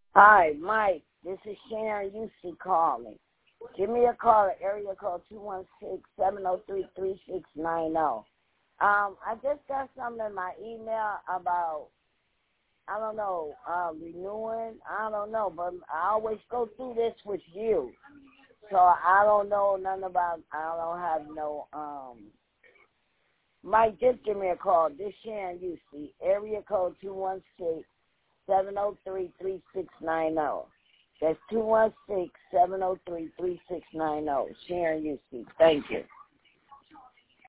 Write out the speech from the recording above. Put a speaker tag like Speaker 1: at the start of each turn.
Speaker 1: Hi, Mike. This is Sharon Houston calling. Give me a call at area code 216-703-3690. I just got something in my email about, I don't know, renewing. I don't know, but I always go through this with you. So I don't know nothing about, I don't have no, Mike, just give me a call. This Sharon Houston, area code 216-703-3690. That's 216-703-3690. Sharon Houston. Thank you.